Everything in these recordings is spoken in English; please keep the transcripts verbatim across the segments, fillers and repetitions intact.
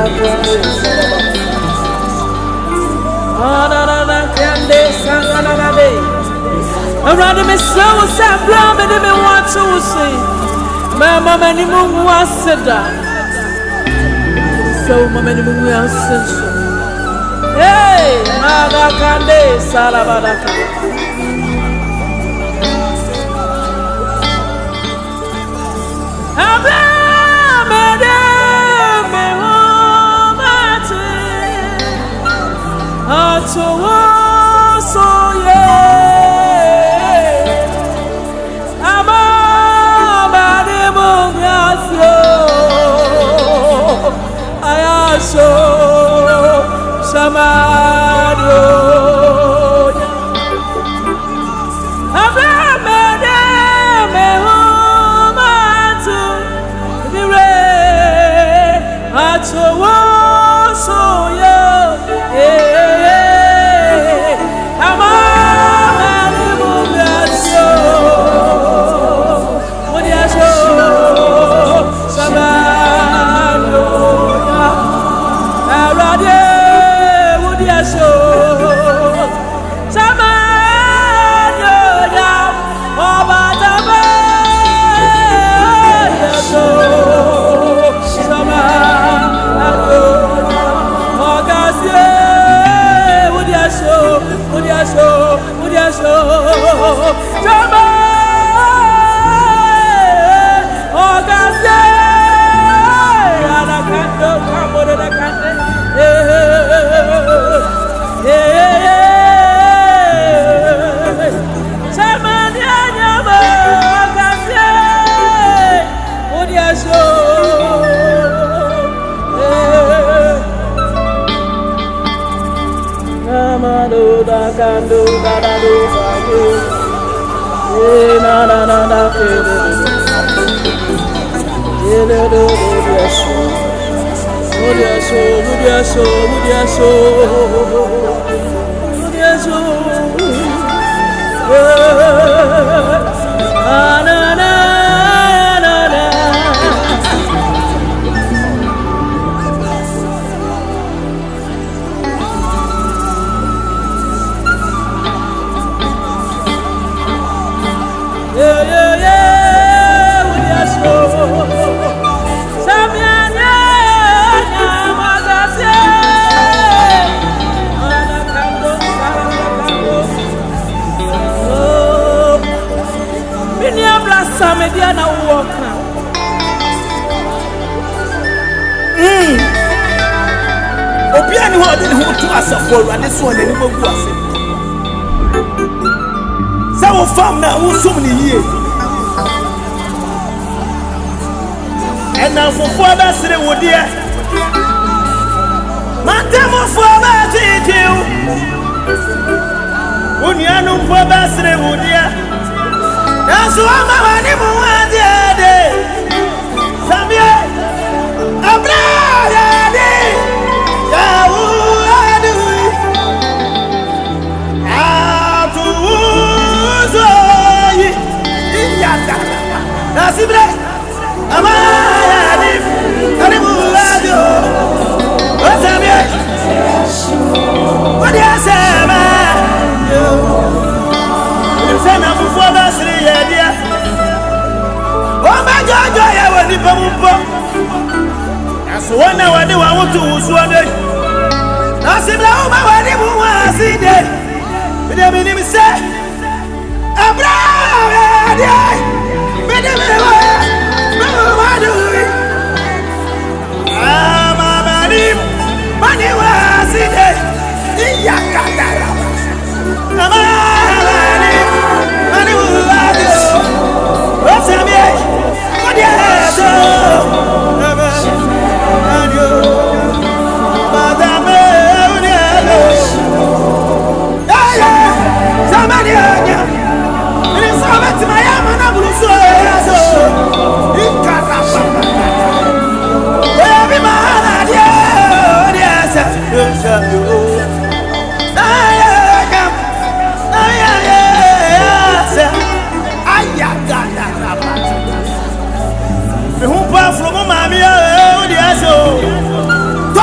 Around me, so sad, brown, and me want to see. My mama, any moon was said that. So, many moon was said. Hey, Mother Kande, Salabadaka.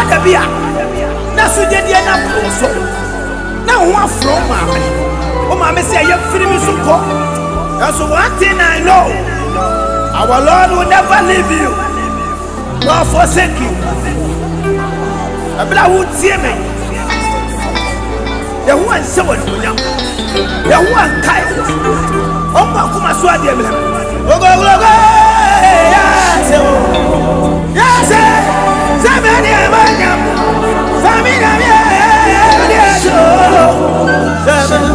da bia na so de de na so na ho from ma o ma me say ye free me so ko. That's one thing I know, our Lord will never leave you nor forsake you. Abla wo tie me the one say what you the one kai o ma kuma so ade me o go go go ya se o ya se se me de ma nyam famina me ya so se me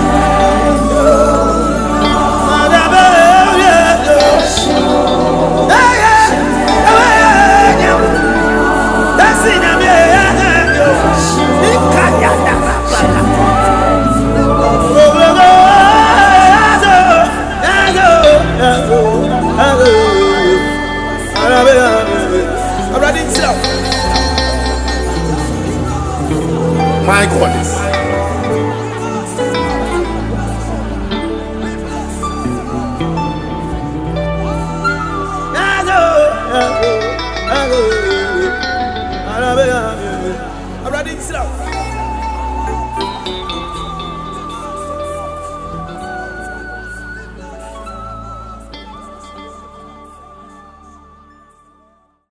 my goodness. I'm ready to